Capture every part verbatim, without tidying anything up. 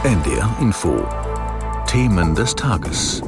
N D R Info. Themen des Tages.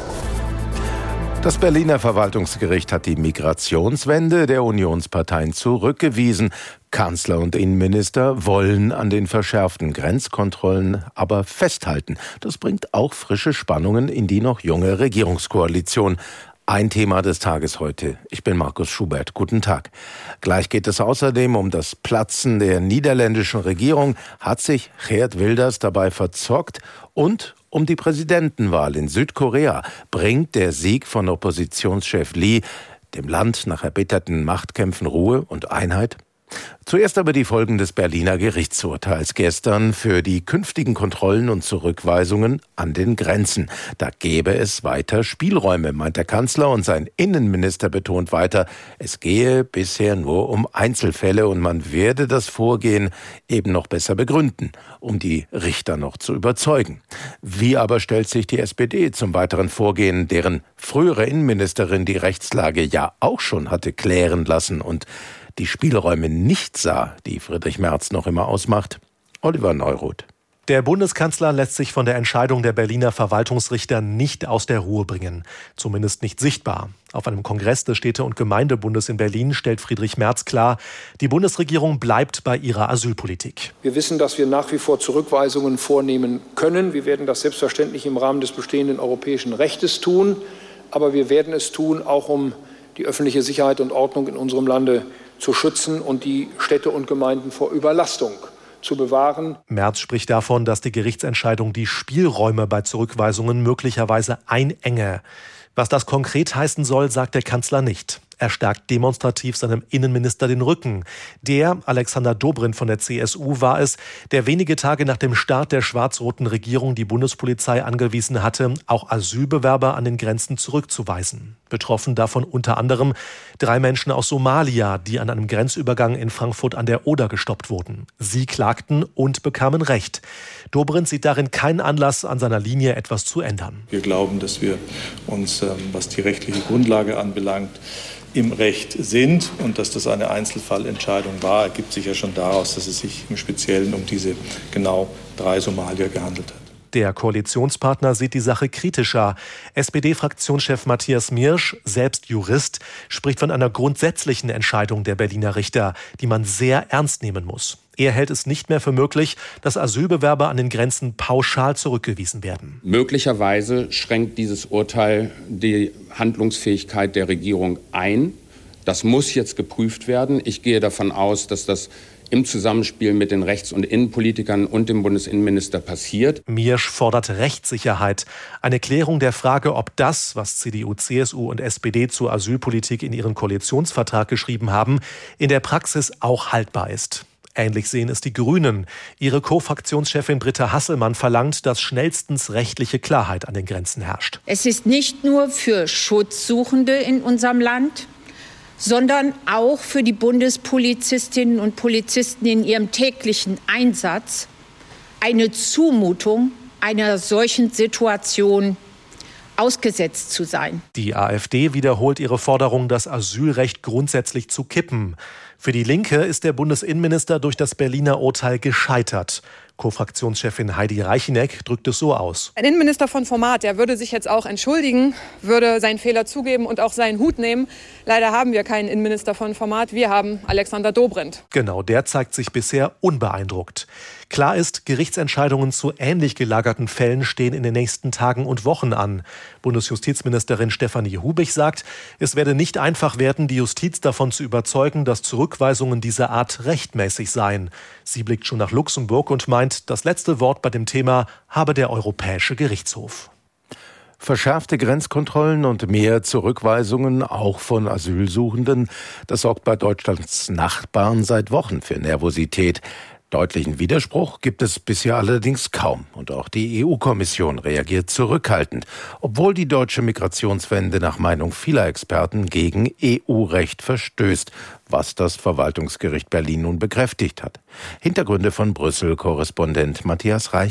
Das Berliner Verwaltungsgericht hat die Migrationswende der Unionsparteien zurückgewiesen. Kanzler und Innenminister wollen an den verschärften Grenzkontrollen aber festhalten. Das bringt auch frische Spannungen in die noch junge Regierungskoalition. Ein Thema des Tages heute. Ich bin Markus Schubert. Guten Tag. Gleich geht es außerdem um das Platzen der niederländischen Regierung. Hat sich Geert Wilders dabei verzockt? Und um die Präsidentenwahl in Südkorea. Bringt der Sieg von Oppositionschef Lee dem Land nach erbitterten Machtkämpfen Ruhe und Einheit? Zuerst aber die Folgen des Berliner Gerichtsurteils gestern für die künftigen Kontrollen und Zurückweisungen an den Grenzen. Da gäbe es weiter Spielräume, meint der Kanzler, und sein Innenminister betont weiter, es gehe bisher nur um Einzelfälle und man werde das Vorgehen eben noch besser begründen, um die Richter noch zu überzeugen. Wie aber stellt sich die S P D zum weiteren Vorgehen, deren frühere Innenministerin die Rechtslage ja auch schon hatte klären lassen und die Spielräume nicht sah, die Friedrich Merz noch immer ausmacht? Oliver Neuroth. Der Bundeskanzler lässt sich von der Entscheidung der Berliner Verwaltungsrichter nicht aus der Ruhe bringen. Zumindest nicht sichtbar. Auf einem Kongress des Städte- und Gemeindebundes in Berlin stellt Friedrich Merz klar, die Bundesregierung bleibt bei ihrer Asylpolitik. Wir wissen, dass wir nach wie vor Zurückweisungen vornehmen können. Wir werden das selbstverständlich im Rahmen des bestehenden europäischen Rechtes tun. Aber wir werden es tun, auch um die öffentliche Sicherheit und Ordnung in unserem Lande zu schützen und die Städte und Gemeinden vor Überlastung zu bewahren. Merz spricht davon, dass die Gerichtsentscheidung die Spielräume bei Zurückweisungen möglicherweise einenge. Was das konkret heißen soll, sagt der Kanzler nicht. Er stärkt demonstrativ seinem Innenminister den Rücken. Der, Alexander Dobrindt von der C S U, war es, der wenige Tage nach dem Start der schwarz-roten Regierung die Bundespolizei angewiesen hatte, auch Asylbewerber an den Grenzen zurückzuweisen. Betroffen davon unter anderem drei Menschen aus Somalia, die an einem Grenzübergang in Frankfurt an der Oder gestoppt wurden. Sie klagten und bekamen Recht. Dobrindt sieht darin keinen Anlass, an seiner Linie etwas zu ändern. Wir glauben, dass wir uns, was die rechtliche Grundlage anbelangt, im Recht sind und dass das eine Einzelfallentscheidung war, ergibt sich ja schon daraus, dass es sich im Speziellen um diese genau drei Somalier gehandelt hat. Der Koalitionspartner sieht die Sache kritischer. S P D-Fraktionschef Matthias Miersch, selbst Jurist, spricht von einer grundsätzlichen Entscheidung der Berliner Richter, die man sehr ernst nehmen muss. Er hält es nicht mehr für möglich, dass Asylbewerber an den Grenzen pauschal zurückgewiesen werden. Möglicherweise schränkt dieses Urteil die Handlungsfähigkeit der Regierung ein. Das muss jetzt geprüft werden. Ich gehe davon aus, dass das im Zusammenspiel mit den Rechts- und Innenpolitikern und dem Bundesinnenminister passiert. Miersch fordert Rechtssicherheit. Eine Klärung der Frage, ob das, was C D U, C S U und S P D zur Asylpolitik in ihren Koalitionsvertrag geschrieben haben, in der Praxis auch haltbar ist. Ähnlich sehen es die Grünen. Ihre Co-Fraktionschefin Britta Hasselmann verlangt, dass schnellstens rechtliche Klarheit an den Grenzen herrscht. Es ist nicht nur für Schutzsuchende in unserem Land, sondern auch für die Bundespolizistinnen und Polizisten in ihrem täglichen Einsatz eine Zumutung, einer solchen Situation ausgesetzt zu sein. Die AfD wiederholt ihre Forderung, das Asylrecht grundsätzlich zu kippen. Für die Linke ist der Bundesinnenminister durch das Berliner Urteil gescheitert. Co-Fraktionschefin Heidi Reicheneck drückt es so aus. Ein Innenminister von Format, der würde sich jetzt auch entschuldigen, würde seinen Fehler zugeben und auch seinen Hut nehmen. Leider haben wir keinen Innenminister von Format, wir haben Alexander Dobrindt. Genau, der zeigt sich bisher unbeeindruckt. Klar ist, Gerichtsentscheidungen zu ähnlich gelagerten Fällen stehen in den nächsten Tagen und Wochen an. Bundesjustizministerin Stefanie Hubich sagt, es werde nicht einfach werden, die Justiz davon zu überzeugen, dass Zurückweisungen dieser Art rechtmäßig seien. Sie blickt schon nach Luxemburg und meint, das letzte Wort bei dem Thema habe der Europäische Gerichtshof. Verschärfte Grenzkontrollen und mehr Zurückweisungen, auch von Asylsuchenden, das sorgt bei Deutschlands Nachbarn seit Wochen für Nervosität. Deutlichen Widerspruch gibt es bisher allerdings kaum. Und auch die E U-Kommission reagiert zurückhaltend, obwohl die deutsche Migrationswende nach Meinung vieler Experten gegen E U-Recht verstößt, was das Verwaltungsgericht Berlin nun bekräftigt hat. Hintergründe von Brüssel, Korrespondent Matthias Reiche.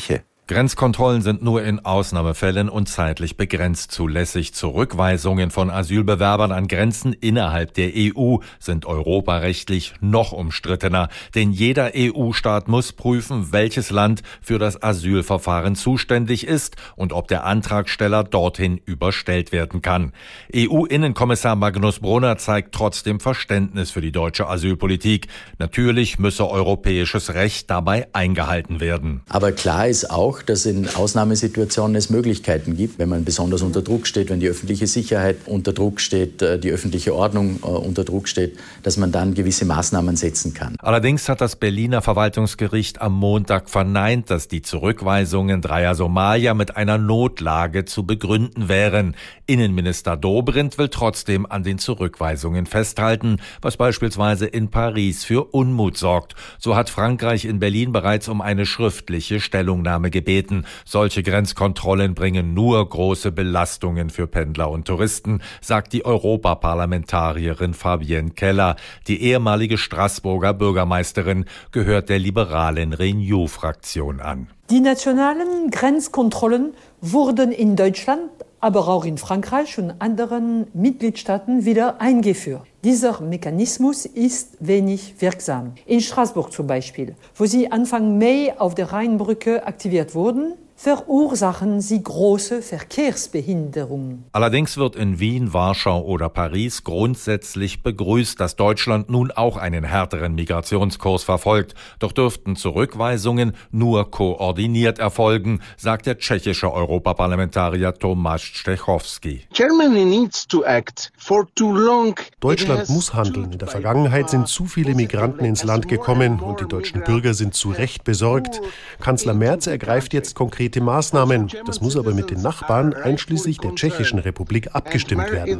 Grenzkontrollen sind nur in Ausnahmefällen und zeitlich begrenzt zulässig. Zurückweisungen von Asylbewerbern an Grenzen innerhalb der E U sind europarechtlich noch umstrittener. Denn jeder E U-Staat muss prüfen, welches Land für das Asylverfahren zuständig ist und ob der Antragsteller dorthin überstellt werden kann. E U-Innenkommissar Magnus Brunner zeigt trotzdem Verständnis für die deutsche Asylpolitik. Natürlich müsse europäisches Recht dabei eingehalten werden. Aber klar ist auch, dass in Ausnahmesituationen es Möglichkeiten gibt, wenn man besonders unter Druck steht, wenn die öffentliche Sicherheit unter Druck steht, die öffentliche Ordnung äh, unter Druck steht, dass man dann gewisse Maßnahmen setzen kann. Allerdings hat das Berliner Verwaltungsgericht am Montag verneint, dass die Zurückweisungen dreier Somalier mit einer Notlage zu begründen wären. Innenminister Dobrindt will trotzdem an den Zurückweisungen festhalten, was beispielsweise in Paris für Unmut sorgt. So hat Frankreich in Berlin bereits um eine schriftliche Stellungnahme gebeten. Solche Grenzkontrollen bringen nur große Belastungen für Pendler und Touristen, sagt die Europaparlamentarierin Fabienne Keller. Die ehemalige Straßburger Bürgermeisterin gehört der liberalen Renew-Fraktion an. Die nationalen Grenzkontrollen wurden in Deutschland, aber auch in Frankreich und anderen Mitgliedstaaten wieder eingeführt. Dieser Mechanismus ist wenig wirksam. In Straßburg zum Beispiel, wo sie Anfang Mai auf der Rheinbrücke aktiviert wurden, verursachen sie große Verkehrsbehinderungen. Allerdings wird in Wien, Warschau oder Paris grundsätzlich begrüßt, dass Deutschland nun auch einen härteren Migrationskurs verfolgt. Doch dürften Zurückweisungen nur koordiniert erfolgen, sagt der tschechische Europaparlamentarier Tomáš Stechowski. Deutschland muss handeln. In der Vergangenheit sind zu viele Migranten ins Land gekommen und die deutschen Bürger sind zu Recht besorgt. Kanzler Merz ergreift jetzt konkrete Maßnahmen. Das muss aber mit den Nachbarn, einschließlich der Tschechischen Republik, abgestimmt werden.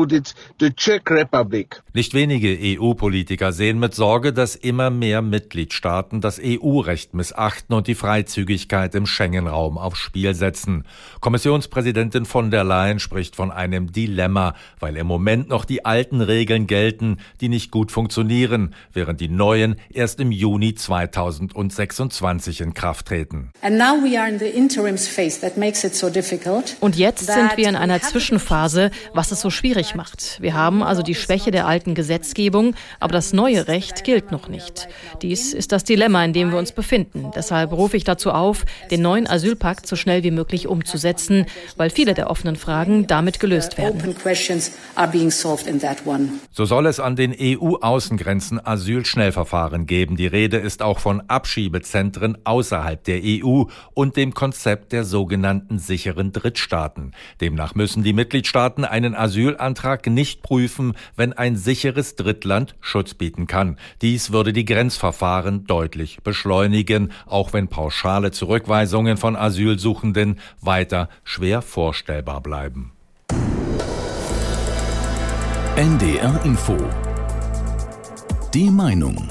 Nicht wenige E U-Politiker sehen mit Sorge, dass immer mehr Mitgliedstaaten das E U-Recht missachten und die Freizügigkeit im Schengen-Raum aufs Spiel setzen. Kommissionspräsidentin von der Leyen spricht von einem Dilemma, weil im Moment noch die alten Regeln gelten, die nicht gut funktionieren, während die neuen erst im Juni zweitausendsechsundzwanzig in Kraft treten. And now we are in the Und jetzt sind wir in einer Zwischenphase, was es so schwierig macht. Wir haben also die Schwäche der alten Gesetzgebung, aber das neue Recht gilt noch nicht. Dies ist das Dilemma, in dem wir uns befinden. Deshalb rufe ich dazu auf, den neuen Asylpakt so schnell wie möglich umzusetzen, weil viele der offenen Fragen damit gelöst werden. So soll es an den E U-Außengrenzen Asylschnellverfahren geben. Die Rede ist auch von Abschiebezentren außerhalb der E U und dem Konzept der sogenannten sicheren Drittstaaten. Demnach müssen die Mitgliedstaaten einen Asylantrag nicht prüfen, wenn ein sicheres Drittland Schutz bieten kann. Dies würde die Grenzverfahren deutlich beschleunigen, auch wenn pauschale Zurückweisungen von Asylsuchenden weiter schwer vorstellbar bleiben. N D R Info. Die Meinung.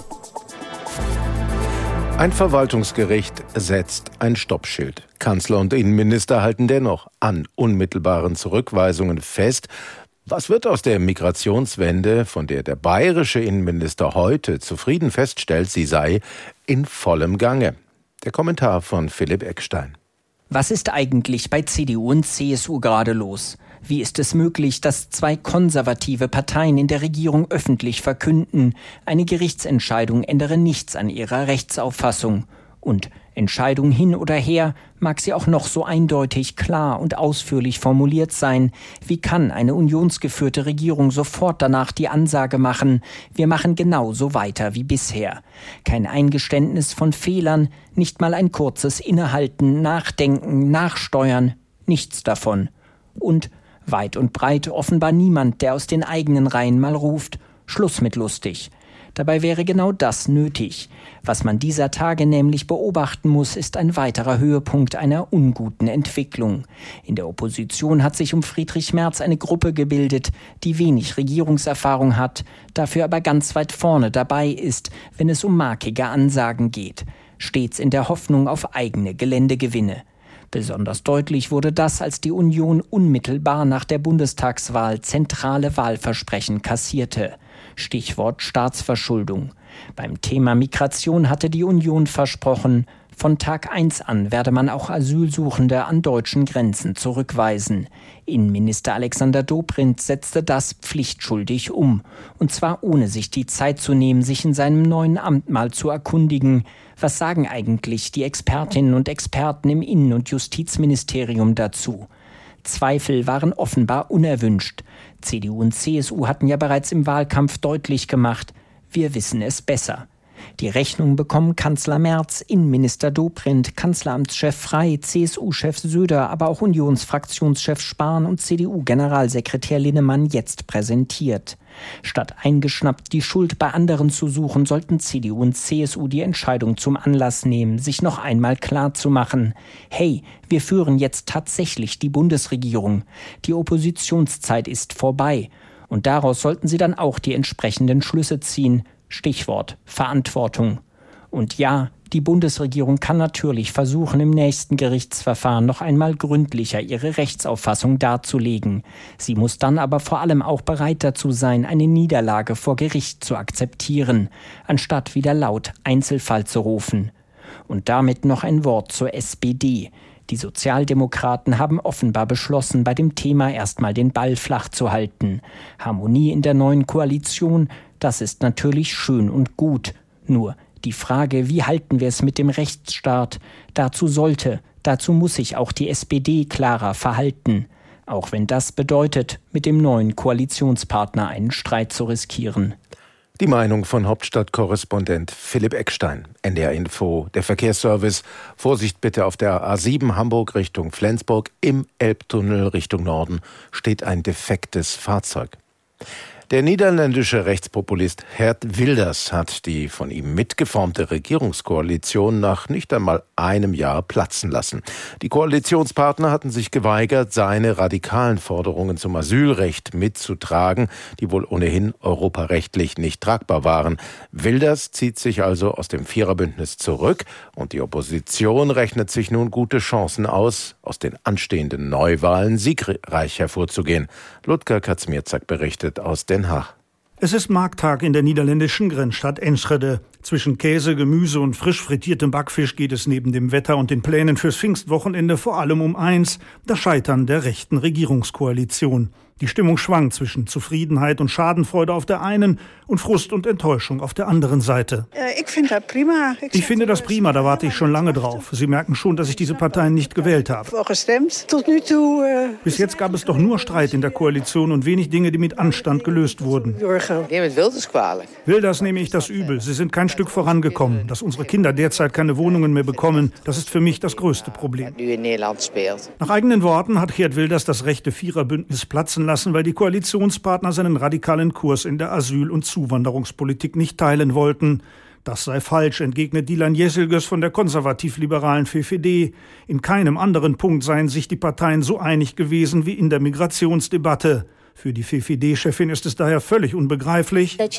Ein Verwaltungsgericht setzt ein Stoppschild. Kanzler und Innenminister halten dennoch an unmittelbaren Zurückweisungen fest. Was wird aus der Migrationswende, von der der bayerische Innenminister heute zufrieden feststellt, sie sei in vollem Gange? Der Kommentar von Philipp Eckstein. Was ist eigentlich bei C D U und C S U gerade los? Wie ist es möglich, dass zwei konservative Parteien in der Regierung öffentlich verkünden, eine Gerichtsentscheidung ändere nichts an ihrer Rechtsauffassung? Und Entscheidung hin oder her, mag sie auch noch so eindeutig, klar und ausführlich formuliert sein. Wie kann eine unionsgeführte Regierung sofort danach die Ansage machen, wir machen genauso weiter wie bisher? Kein Eingeständnis von Fehlern, nicht mal ein kurzes Innehalten, Nachdenken, Nachsteuern, nichts davon. Und weit und breit offenbar niemand, der aus den eigenen Reihen mal ruft, Schluss mit lustig. Dabei wäre genau das nötig. Was man dieser Tage nämlich beobachten muss, ist ein weiterer Höhepunkt einer unguten Entwicklung. In der Opposition hat sich um Friedrich Merz eine Gruppe gebildet, die wenig Regierungserfahrung hat, dafür aber ganz weit vorne dabei ist, wenn es um markige Ansagen geht. Stets in der Hoffnung auf eigene Geländegewinne. Besonders deutlich wurde das, als die Union unmittelbar nach der Bundestagswahl zentrale Wahlversprechen kassierte. Stichwort Staatsverschuldung. Beim Thema Migration hatte die Union versprochen, Von Tag eins an werde man auch Asylsuchende an deutschen Grenzen zurückweisen. Innenminister Alexander Dobrindt setzte das pflichtschuldig um. Und zwar ohne sich die Zeit zu nehmen, sich in seinem neuen Amt mal zu erkundigen. Was sagen eigentlich die Expertinnen und Experten im Innen- und Justizministerium dazu? Zweifel waren offenbar unerwünscht. C D U und C S U hatten ja bereits im Wahlkampf deutlich gemacht, wir wissen es besser. Die Rechnung bekommen Kanzler Merz, Innenminister Dobrindt, Kanzleramtschef Frey, C S U-Chef Söder, aber auch Unionsfraktionschef Spahn und C D U-Generalsekretär Linnemann jetzt präsentiert. Statt eingeschnappt die Schuld bei anderen zu suchen, sollten C D U und C S U die Entscheidung zum Anlass nehmen, sich noch einmal klarzumachen: Hey, wir führen jetzt tatsächlich die Bundesregierung. Die Oppositionszeit ist vorbei. Und daraus sollten sie dann auch die entsprechenden Schlüsse ziehen. Stichwort Verantwortung. Und ja, die Bundesregierung kann natürlich versuchen, im nächsten Gerichtsverfahren noch einmal gründlicher ihre Rechtsauffassung darzulegen. Sie muss dann aber vor allem auch bereit dazu sein, eine Niederlage vor Gericht zu akzeptieren, anstatt wieder laut Einzelfall zu rufen. Und damit noch ein Wort zur S P D. Die Sozialdemokraten haben offenbar beschlossen, bei dem Thema erstmal den Ball flach zu halten. Harmonie in der neuen Koalition, das ist natürlich schön und gut. Nur die Frage, wie halten wir es mit dem Rechtsstaat? Dazu sollte, dazu muss sich auch die S P D klarer verhalten. Auch wenn das bedeutet, mit dem neuen Koalitionspartner einen Streit zu riskieren. Die Meinung von Hauptstadtkorrespondent Philipp Eckstein. N D R Info, der Verkehrsservice. Vorsicht bitte auf der A sieben Hamburg Richtung Flensburg. Im Elbtunnel Richtung Norden steht ein defektes Fahrzeug. Der niederländische Rechtspopulist Geert Wilders hat die von ihm mitgeformte Regierungskoalition nach nicht einmal einem Jahr platzen lassen. Die Koalitionspartner hatten sich geweigert, seine radikalen Forderungen zum Asylrecht mitzutragen, die wohl ohnehin europarechtlich nicht tragbar waren. Wilders zieht sich also aus dem Viererbündnis zurück und die Opposition rechnet sich nun gute Chancen aus, aus den anstehenden Neuwahlen siegreich hervorzugehen. Ludger Kaczmierzak berichtet aus Den Haag. Es ist Markttag in der niederländischen Grenzstadt Enschede. Zwischen Käse, Gemüse und frisch frittiertem Backfisch geht es neben dem Wetter und den Plänen fürs Pfingstwochenende vor allem um eins: das Scheitern der rechten Regierungskoalition. Die Stimmung schwankt zwischen Zufriedenheit und Schadenfreude auf der einen und Frust und Enttäuschung auf der anderen Seite. Ich finde das prima. Ich, ich finde das prima, da warte ich schon lange drauf. Sie merken schon, dass ich diese Parteien nicht gewählt habe. Bis jetzt gab es doch nur Streit in der Koalition und wenig Dinge, die mit Anstand gelöst wurden. Wilders nehme ich das übel. Sie sind kein Stück vorangekommen. Dass unsere Kinder derzeit keine Wohnungen mehr bekommen, das ist für mich das größte Problem. Nach eigenen Worten hat Geert Wilders das rechte Viererbündnis platzen lassen, weil die Koalitionspartner seinen radikalen Kurs in der Asyl- und Zuwanderungspolitik nicht teilen wollten. Das sei falsch, entgegnet Dilan Yeşilgöz von der konservativ-liberalen V V D. In keinem anderen Punkt seien sich die Parteien so einig gewesen wie in der Migrationsdebatte. Für die V V D-Chefin ist es daher völlig unbegreiflich, dass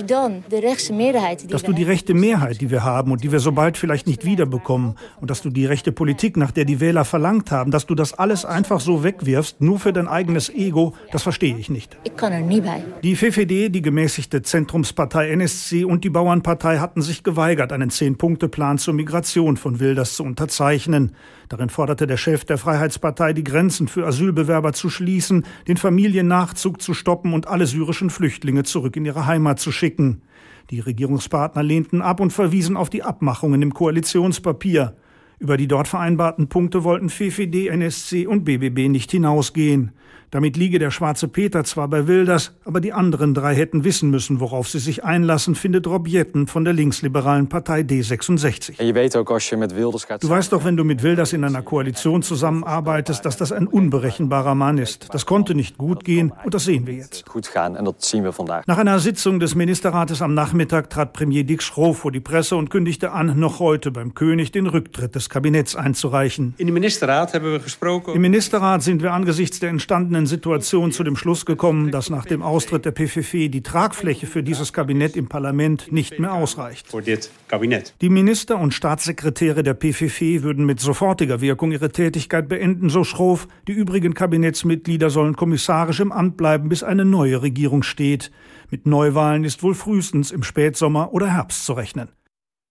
du die rechte Mehrheit, die wir haben und die wir so bald vielleicht nicht wiederbekommen, und dass du die rechte Politik, nach der die Wähler verlangt haben, dass du das alles einfach so wegwirfst, nur für dein eigenes Ego, das verstehe ich nicht. Ich kann er nie bei. Die V V D, die gemäßigte Zentrumspartei N S C und die Bauernpartei hatten sich geweigert, einen Zehn-Punkte-Plan zur Migration von Wilders zu unterzeichnen. Darin forderte der Chef der Freiheitspartei, die Grenzen für Asylbewerber zu schließen, den Familiennachzug zu stoppen und alle syrischen Flüchtlinge zurück in ihre Heimat zu schicken. Die Regierungspartner lehnten ab und verwiesen auf die Abmachungen im Koalitionspapier. Über die dort vereinbarten Punkte wollten V V D, N S C und B B B nicht hinausgehen. Damit liege der schwarze Peter zwar bei Wilders, aber die anderen drei hätten wissen müssen, worauf sie sich einlassen, findet Rob Jetten von der linksliberalen Partei D sechsundsechzig. Du weißt doch, wenn du mit Wilders in einer Koalition zusammenarbeitest, dass das ein unberechenbarer Mann ist. Das konnte nicht gut gehen und das sehen wir jetzt. Nach einer Sitzung des Ministerrates am Nachmittag trat Premier Dick Schoof vor die Presse und kündigte an, noch heute beim König den Rücktritt des Kabinetts einzureichen. In dem Ministerrat haben wir gesprochen. Im Ministerrat sind wir angesichts der entstandenen Situation zu dem Schluss gekommen, dass nach dem Austritt der P V V die Tragfläche für dieses Kabinett im Parlament nicht mehr ausreicht. Die Minister und Staatssekretäre der P V V würden mit sofortiger Wirkung ihre Tätigkeit beenden, so Schoof. Die übrigen Kabinettsmitglieder sollen kommissarisch im Amt bleiben, bis eine neue Regierung steht. Mit Neuwahlen ist wohl frühestens im Spätsommer oder Herbst zu rechnen.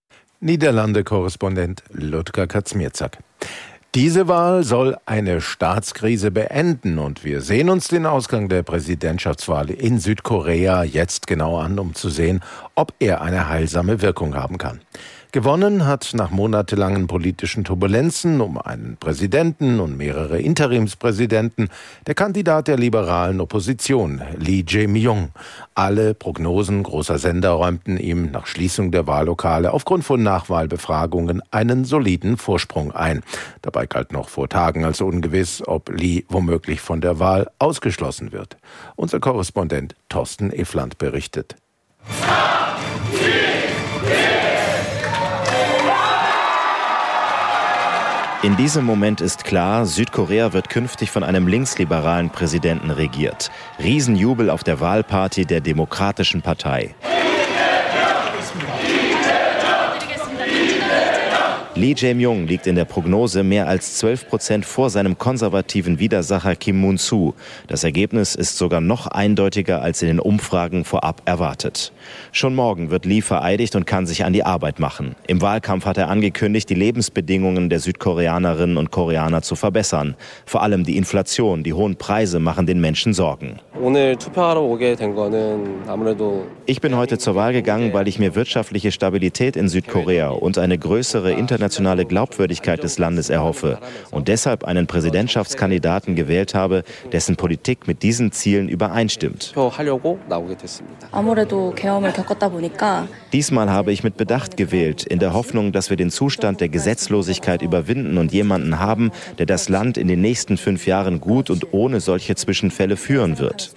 Niederlande-Korrespondent Ludger Kaczmierzak. Diese Wahl soll eine Staatskrise beenden und wir sehen uns den Ausgang der Präsidentschaftswahl in Südkorea jetzt genau an, um zu sehen, ob er eine heilsame Wirkung haben kann. Gewonnen hat nach monatelangen politischen Turbulenzen um einen Präsidenten und mehrere Interimspräsidenten der Kandidat der liberalen Opposition, Lee Jae-myung. Alle Prognosen großer Sender räumten ihm nach Schließung der Wahllokale aufgrund von Nachwahlbefragungen einen soliden Vorsprung ein. Dabei galt noch vor Tagen als ungewiss, ob Lee womöglich von der Wahl ausgeschlossen wird. Unser Korrespondent Thorsten Efland berichtet. In diesem Moment ist klar, Südkorea wird künftig von einem linksliberalen Präsidenten regiert. Riesenjubel auf der Wahlparty der Demokratischen Partei. Lee Jae-myung liegt in der Prognose mehr als zwölf Prozent vor seinem konservativen Widersacher Kim Moon-soo. Das Ergebnis ist sogar noch eindeutiger als in den Umfragen vorab erwartet. Schon morgen wird Lee vereidigt und kann sich an die Arbeit machen. Im Wahlkampf hat er angekündigt, die Lebensbedingungen der Südkoreanerinnen und Koreaner zu verbessern. Vor allem die Inflation, die hohen Preise machen den Menschen Sorgen. Ich bin heute zur Wahl gegangen, weil ich mir wirtschaftliche Stabilität in Südkorea und eine größere internationale Glaubwürdigkeit des Landes erhoffe und deshalb einen Präsidentschaftskandidaten gewählt habe, dessen Politik mit diesen Zielen übereinstimmt. Diesmal habe ich mit Bedacht gewählt, in der Hoffnung, dass wir den Zustand der Gesetzlosigkeit überwinden und jemanden haben, der das Land in den nächsten fünf Jahren gut und ohne solche Zwischenfälle führen wird.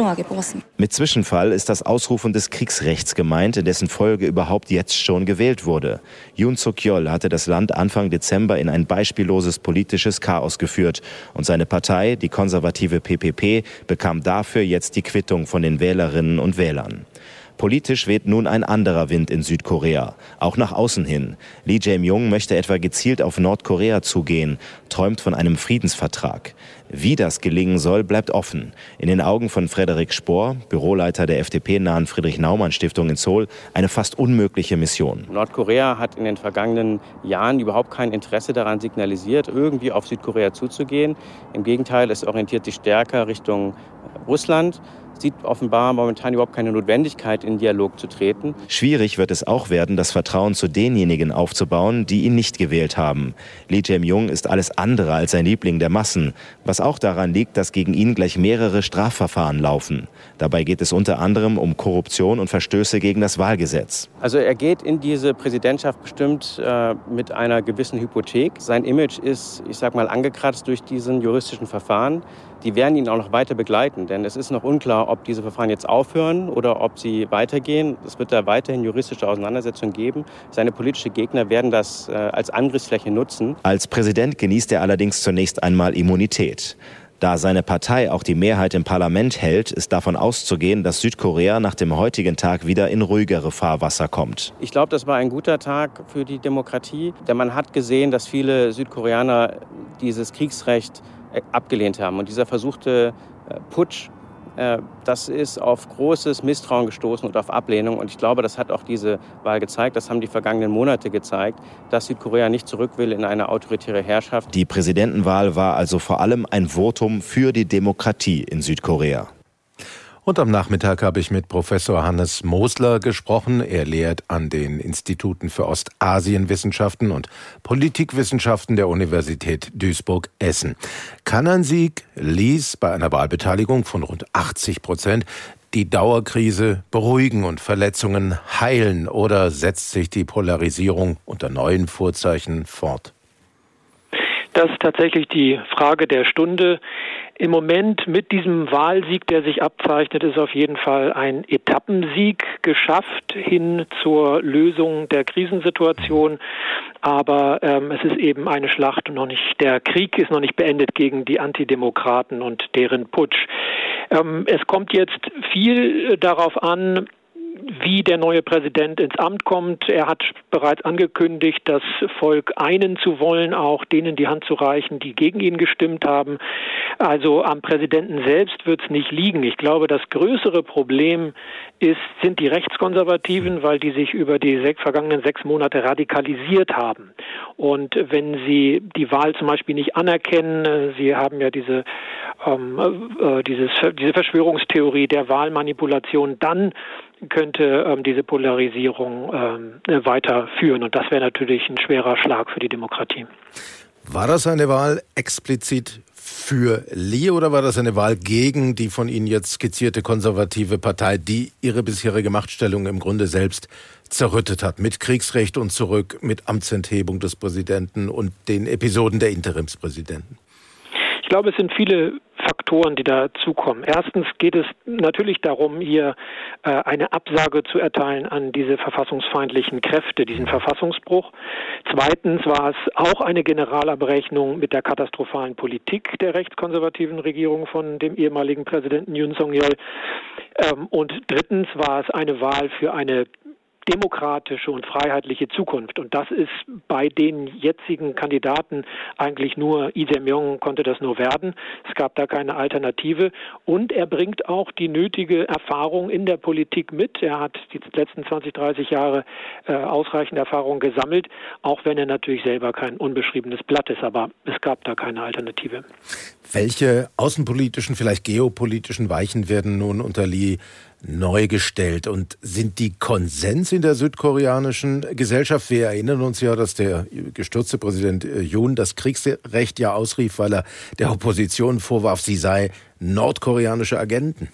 Mit Zwischenfall ist das Ausrufen des Kriegsrechts gemeint, in dessen Folge überhaupt jetzt schon gewählt wurde. Yoon Suk-yeol hatte das Land Anfang Dezember in ein beispielloses politisches Chaos geführt und seine Partei, die konservative P P P, bekam dafür jetzt die Quittung von den Wählerinnen und Wählern. Politisch weht nun ein anderer Wind in Südkorea, auch nach außen hin. Lee Jae-myung möchte etwa gezielt auf Nordkorea zugehen, träumt von einem Friedensvertrag. Wie das gelingen soll, bleibt offen. In den Augen von Frederik Spohr, Büroleiter der F D P-nahen Friedrich-Naumann-Stiftung in Seoul, eine fast unmögliche Mission. Nordkorea hat in den vergangenen Jahren überhaupt kein Interesse daran signalisiert, irgendwie auf Südkorea zuzugehen. Im Gegenteil, es orientiert sich stärker Richtung Russland. Sieht offenbar momentan überhaupt keine Notwendigkeit, in Dialog zu treten. Schwierig wird es auch werden, das Vertrauen zu denjenigen aufzubauen, die ihn nicht gewählt haben. Lee Jae-myung ist alles andere als ein Liebling der Massen, was auch daran liegt, dass gegen ihn gleich mehrere Strafverfahren laufen. Dabei geht es unter anderem um Korruption und Verstöße gegen das Wahlgesetz. Also er geht in diese Präsidentschaft bestimmt äh, mit einer gewissen Hypothek. Sein Image ist, ich sag mal, angekratzt durch diesen juristischen Verfahren. Die werden ihn auch noch weiter begleiten, denn es ist noch unklar, ob diese Verfahren jetzt aufhören oder ob sie weitergehen. Es wird da weiterhin juristische Auseinandersetzungen geben. Seine politischen Gegner werden das äh, als Angriffsfläche nutzen. Als Präsident genießt er allerdings zunächst einmal Immunität. Da seine Partei auch die Mehrheit im Parlament hält, ist davon auszugehen, dass Südkorea nach dem heutigen Tag wieder in ruhigere Fahrwasser kommt. Ich glaube, das war ein guter Tag für die Demokratie, denn man hat gesehen, dass viele Südkoreaner dieses Kriegsrecht abgelehnt haben. Und dieser versuchte Putsch, das ist auf großes Misstrauen gestoßen und auf Ablehnung. Und ich glaube, das hat auch diese Wahl gezeigt, das haben die vergangenen Monate gezeigt, dass Südkorea nicht zurück will in eine autoritäre Herrschaft. Die Präsidentenwahl war also vor allem ein Votum für die Demokratie in Südkorea. Und am Nachmittag habe ich mit Professor Hannes Mosler gesprochen. Er lehrt an den Instituten für Ostasienwissenschaften und Politikwissenschaften der Universität Duisburg-Essen. Kann ein Sieg Lees bei einer Wahlbeteiligung von rund achtzig Prozent die Dauerkrise beruhigen und Verletzungen heilen, oder setzt sich die Polarisierung unter neuen Vorzeichen fort? Das ist tatsächlich die Frage der Stunde. Im Moment mit diesem Wahlsieg, der sich abzeichnet, ist auf jeden Fall ein Etappensieg geschafft hin zur Lösung der Krisensituation. Aber ähm, es ist eben eine Schlacht und noch nicht, der Krieg ist noch nicht beendet gegen die Antidemokraten und deren Putsch. Ähm, es kommt jetzt viel darauf an, wie der neue Präsident ins Amt kommt. Er hat bereits angekündigt, das Volk einen zu wollen, auch denen die Hand zu reichen, die gegen ihn gestimmt haben. Also am Präsidenten selbst wird es nicht liegen. Ich glaube, das größere Problem ist, sind die Rechtskonservativen, weil die sich über die sechs, vergangenen sechs Monate radikalisiert haben. Und wenn sie die Wahl zum Beispiel nicht anerkennen, sie haben ja diese, ähm, äh, dieses, diese Verschwörungstheorie der Wahlmanipulation, dann könnte ähm, diese Polarisierung ähm, weiterführen. Und das wäre natürlich ein schwerer Schlag für die Demokratie. War das eine Wahl explizit für Lee oder war das eine Wahl gegen die von Ihnen jetzt skizzierte konservative Partei, die ihre bisherige Machtstellung im Grunde selbst zerrüttet hat, mit Kriegsrecht und zurück, mit Amtsenthebung des Präsidenten und den Episoden der Interimspräsidenten? Ich glaube, es sind viele Faktoren, die dazukommen. Erstens geht es natürlich darum, hier äh, eine Absage zu erteilen an diese verfassungsfeindlichen Kräfte, diesen Verfassungsbruch. Zweitens war es auch eine Generalabrechnung mit der katastrophalen Politik der rechtskonservativen Regierung von dem ehemaligen Präsidenten Yoon Song-yeol. Ähm, und drittens war es eine Wahl für eine demokratische und freiheitliche Zukunft. Und das ist bei den jetzigen Kandidaten eigentlich nur, Lee Jae-myung konnte das nur werden. Es gab da keine Alternative. Und er bringt auch die nötige Erfahrung in der Politik mit. Er hat die letzten zwanzig, dreißig Jahre äh, ausreichend Erfahrung gesammelt, auch wenn er natürlich selber kein unbeschriebenes Blatt ist. Aber es gab da keine Alternative. Welche außenpolitischen, vielleicht geopolitischen Weichen werden nun unter Lee neu gestellt und sind die Konsens in der südkoreanischen Gesellschaft? Wir erinnern uns ja, dass der gestürzte Präsident Yoon das Kriegsrecht ja ausrief, weil er der Opposition vorwarf, sie sei nordkoreanische Agenten.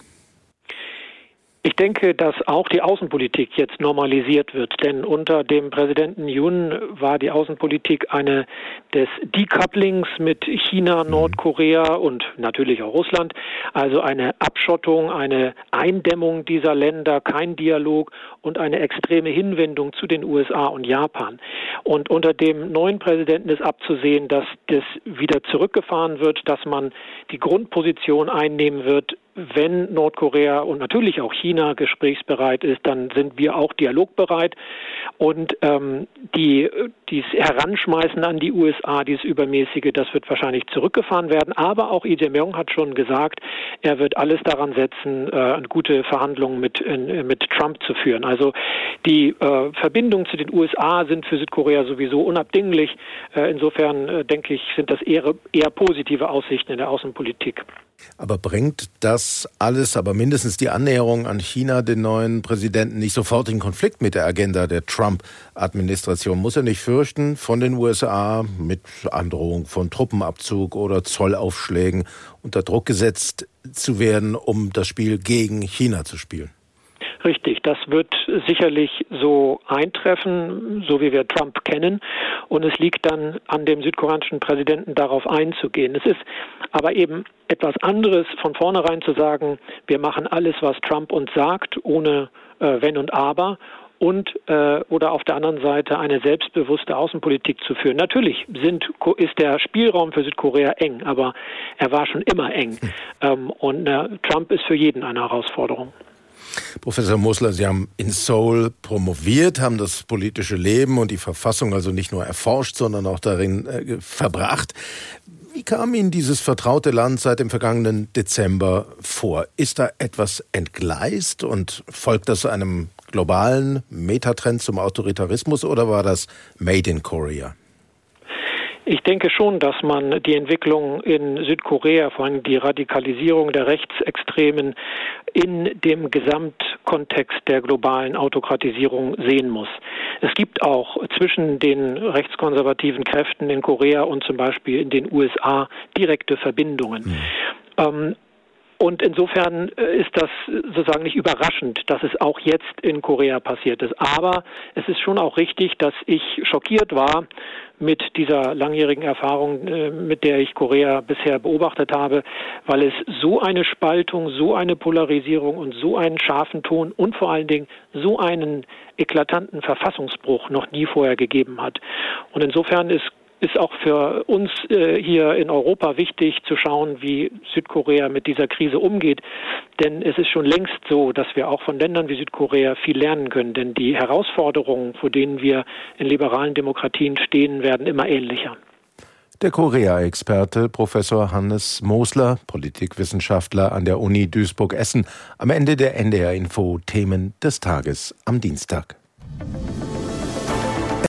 Ich denke, dass auch die Außenpolitik jetzt normalisiert wird, denn unter dem Präsidenten Yoon war die Außenpolitik eine des Decouplings mit China, Nordkorea und natürlich auch Russland, also eine Abschottung, eine Eindämmung dieser Länder, kein Dialog und eine extreme Hinwendung zu den U S A und Japan. Und unter dem neuen Präsidenten ist abzusehen, dass das wieder zurückgefahren wird, dass man die Grundposition einnehmen wird, wenn Nordkorea und natürlich auch China gesprächsbereit ist, dann sind wir auch dialogbereit. Und ähm, die, dies Heranschmeißen an die U S A, dieses Übermäßige, das wird wahrscheinlich zurückgefahren werden. Aber auch Lee Jae-myung hat schon gesagt, er wird alles daran setzen, äh, gute Verhandlungen mit, in, mit Trump zu führen. Also die äh, Verbindungen zu den U S A sind für Südkorea sowieso unabdinglich. Äh, insofern äh, denke ich, sind das eher, eher positive Aussichten in der Außenpolitik. Aber bringt das alles, aber mindestens die Annäherung an China, den neuen Präsidenten, nicht sofort in Konflikt mit der Agenda der Trump-Administration? Muss er nicht fürchten, von den U S A mit Androhung von Truppenabzug oder Zollaufschlägen unter Druck gesetzt zu werden, um das Spiel gegen China zu spielen? Richtig, das wird sicherlich so eintreffen, so wie wir Trump kennen. Und es liegt dann an dem südkoreanischen Präsidenten, darauf einzugehen. Es ist aber eben etwas anderes, von vornherein zu sagen, wir machen alles, was Trump uns sagt, ohne äh, Wenn und Aber. Und äh, oder auf der anderen Seite eine selbstbewusste Außenpolitik zu führen. Natürlich sind, ist der Spielraum für Südkorea eng, aber er war schon immer eng. Ähm, und äh, Trump ist für jeden eine Herausforderung. Professor Mosler, Sie haben in Seoul promoviert, haben das politische Leben und die Verfassung also nicht nur erforscht, sondern auch darin äh, verbracht. Wie kam Ihnen dieses vertraute Land seit dem vergangenen Dezember vor? Ist da etwas entgleist und folgt das einem globalen Metatrend zum Autoritarismus oder war das Made in Korea? Ich denke schon, dass man die Entwicklung in Südkorea, vor allem die Radikalisierung der Rechtsextremen, in dem Gesamtkontext der globalen Autokratisierung sehen muss. Es gibt auch zwischen den rechtskonservativen Kräften in Korea und zum Beispiel in den U S A direkte Verbindungen. Mhm. Ähm, Und insofern ist das sozusagen nicht überraschend, dass es auch jetzt in Korea passiert ist. Aber es ist schon auch richtig, dass ich schockiert war mit dieser langjährigen Erfahrung, mit der ich Korea bisher beobachtet habe, weil es so eine Spaltung, so eine Polarisierung und so einen scharfen Ton und vor allen Dingen so einen eklatanten Verfassungsbruch noch nie vorher gegeben hat. Und insofern ist ist auch für uns äh, hier in Europa wichtig zu schauen, wie Südkorea mit dieser Krise umgeht. Denn es ist schon längst so, dass wir auch von Ländern wie Südkorea viel lernen können. Denn die Herausforderungen, vor denen wir in liberalen Demokratien stehen, werden immer ähnlicher. Der Korea-Experte Professor Hannes Mosler, Politikwissenschaftler an der Uni Duisburg-Essen, am Ende der N D R Info Themen des Tages am Dienstag.